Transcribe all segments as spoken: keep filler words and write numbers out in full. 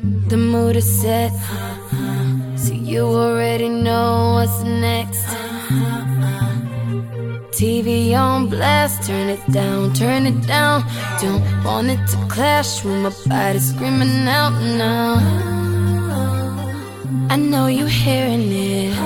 The mood is set, so you already know what's next. T V on blast, turn it down, turn it down. Don't want it to clash with my body screaming out now. I know you hearing it,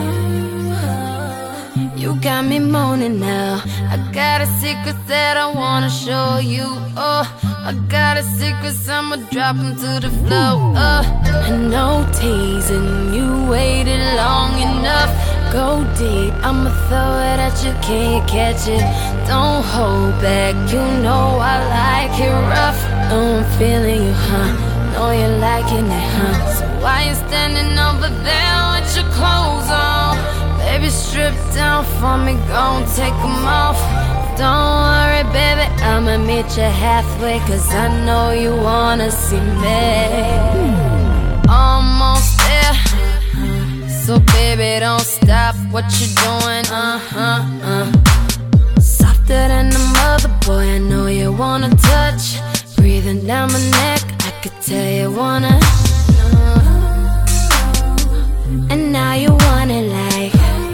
you got me moaning now. I got a secret that I wanna show you. Oh, I got a secret, so I'ma drop 'em to the floor. Oh, I know teasing, you waited long enough. Go deep, I'ma throw it at you, can't catch it. Don't hold back, you know I like it rough. Oh, I'm feeling you, huh? Know you're liking it, huh? So why you standing over there with your clothes on? Baby, strip down for me, gon' take 'em off. Don't worry, baby, I'ma meet you halfway, 'cause I know you wanna see me. Almost there, so baby, don't stop what you're doing, uh-huh, uh softer than a mother, boy, I know you wanna touch. Breathing down my neck, I could tell you wanna uh, and now you want it like,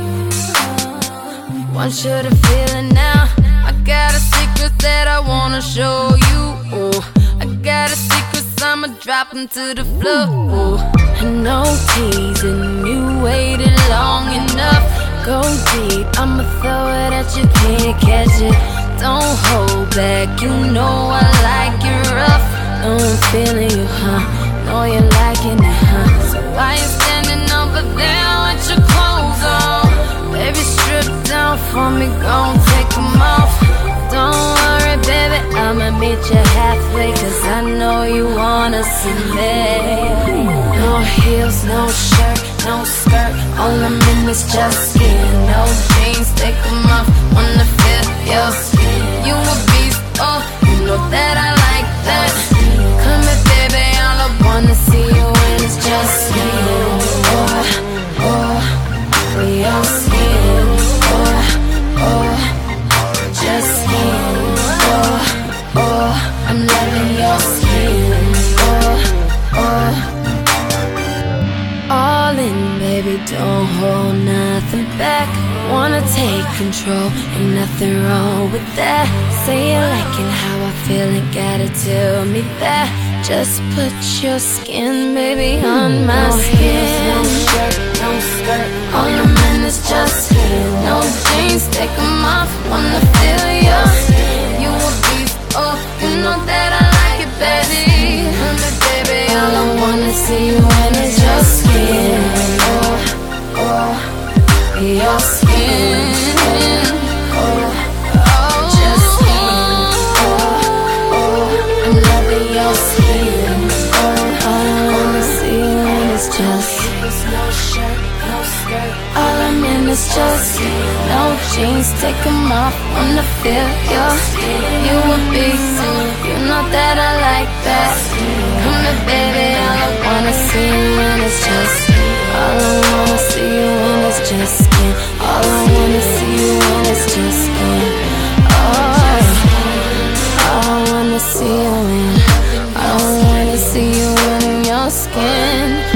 want you to feel it now. I got a secret that I wanna show you. Oh, I got a secret, so I'ma drop 'em to the floor. Oh, I know teasing, you waited long enough. Go deep, I'ma throw it at you, can't catch it. Don't hold back, you know I like it rough. Oh, I'm feeling you, huh? Know you're liking it, huh? So why you standing over there with your clothes on? Baby, strip down for me, gon' take 'em off. Don't worry, baby, I'ma meet you halfway, 'cause I know you wanna see me. No heels, no shirt, no skirt, all I'm in is just skin. No jeans, take 'em off, wanna feel your skin. You a beast, oh, you know that I like that. Come here, baby, all I wanna see you in is just skin. Oh, oh, your skin. Oh, oh, just skin. Oh, oh, I'm loving your skin. Oh, oh, all in, baby, don't hold nothing back. Wanna take control, ain't nothing wrong with that. Say you liking how I feel, ain't gotta tell me that. Just put your skin, baby, on my skin. No shirt, no skirt, all I'm in is just skin. No jeans, take 'em off, wanna feel your skin. You a beast, oh, you know that I like it, baby. Honey, baby, all I wanna see you in is your skin. Oh, oh, your skin. Oh, oh, just skin. Oh, oh, I'm loving your skin. Oh, all I wanna see you in is just no shirt, no skirt, all I'm in is just skin. No jeans, take 'em off, wanna feel your skin. You a beast, you know that I like that. Come here, baby, all I wanna see you in is just skin. All I wanna see you in is just skin. All I wanna see you in is just skin. Oh, all I wanna see you in, I wanna see you in your skin.